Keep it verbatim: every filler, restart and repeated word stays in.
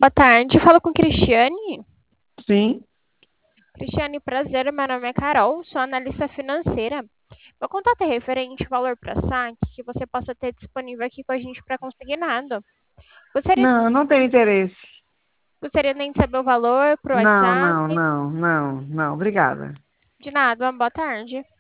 Boa tarde, falo com Cristiane. Sim. Cristiane, prazer, meu nome é Carol, sou analista financeira. Meu contato é referente ao valor para saque que você possa ter disponível aqui com a gente para consignado. Gostaria, Não, não tenho interesse. gostaria nem de saber o valor para o Não, WhatsApp. não, não, não, não. Obrigada. De nada, uma boa tarde.